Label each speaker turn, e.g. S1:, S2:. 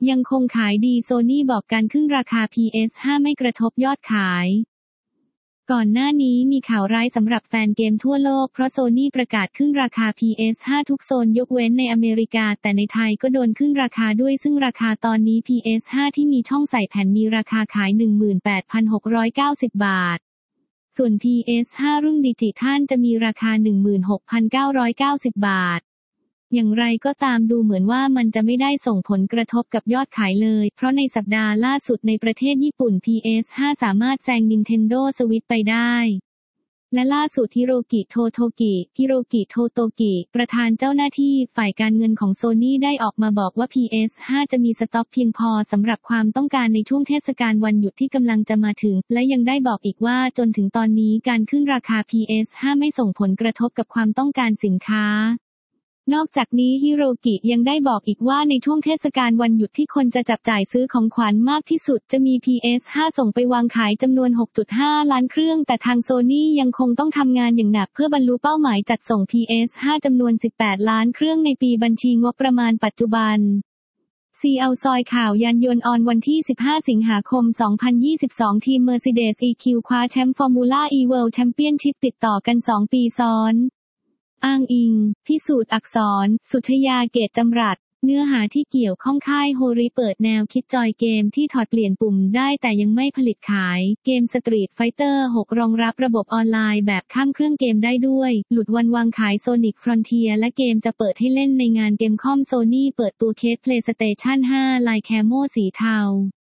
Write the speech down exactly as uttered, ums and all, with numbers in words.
S1: ยังคงขายดี Sony บอกการขึ้นราคา พี เอส ห้า ไม่กระทบยอดขายก่อนหน้านี้มีข่าวร้ายสำหรับแฟนเกมทั่วโลกเพราะ Sony ประกาศขึ้นราคา พี เอส ห้า ทุกโซนยกเว้นในอเมริกาแต่ในไทยก็โดนขึ้นราคาด้วยซึ่งราคาตอนนี้ พี เอส ห้า ที่มีช่องใส่แผ่นมีราคาขาย หนึ่งหมื่นแปดพันหกร้อยเก้าสิบ บาทส่วน พี เอส ห้า รุ่นดิจิทัลจะมีราคา หนึ่งหมื่นหกพันเก้าร้อยเก้าสิบ บาทอย่างไรก็ตามดูเหมือนว่ามันจะไม่ได้ส่งผลกระทบกับยอดขายเลยเพราะในสัปดาห์ล่าสุดในประเทศญี่ปุ่น พี เอส ห้า สามารถแซง Nintendo Switch ไปได้และล่าสุดฮิโรกิโทโทกิฮิโรกิโทโตกิประธานเจ้าหน้าที่ฝ่ายการเงินของ Sony ได้ออกมาบอกว่า พี เอส ห้า จะมีสต็อกเพียงพอสำหรับความต้องการในช่วงเทศกาลวันหยุดที่กำลังจะมาถึงและยังได้บอกอีกว่าจนถึงตอนนี้การขึ้นราคา พี เอส ห้า ไม่ส่งผลกระทบกับความต้องการสินค้านอกจากนี้ฮิโรกิยังได้บอกอีกว่าในช่วงเทศกาลวันหยุดที่คนจะจับจ่ายซื้อของขวัญมากที่สุดจะมี พี เอส ห้า ส่งไปวางขายจำนวน หกจุดห้า ล้านเครื่องแต่ทาง Sony ยังคงต้องทำงานอย่างหนักเพื่อบรรลุเป้าหมายจัดส่ง พี เอส ห้า จำนวน สิบแปด ล้านเครื่องในปีบัญชีงบประมาณปัจจุบัน ซี แอล ซอยข่าวยานยนต์ออนวันที่ สิบห้า สิงหาคม สองพันยี่สิบสอง ทีม Mercedes อี คิว คว้าแชมป์ Formula E World Championship ติดต่อกัน สอง ปีซ้อนอ้างอิงพิสูจน์อักษรสุชยาเกตจำรัดเนื้อหาที่เกี่ยวข้องค่ายโฮริเปิดแนวคิดจอยเกมที่ถอดเปลี่ยนปุ่มได้แต่ยังไม่ผลิตขายเกม Street Fighter หก รองรับระบบออนไลน์แบบข้ามเครื่องเกมได้ด้วยหลุดวันวางขาย Sonic Frontier และเกมจะเปิดให้เล่นในงานเกมคอม Sony เปิดตัวเคส PlayStation ห้า ลายแคโมสีเทา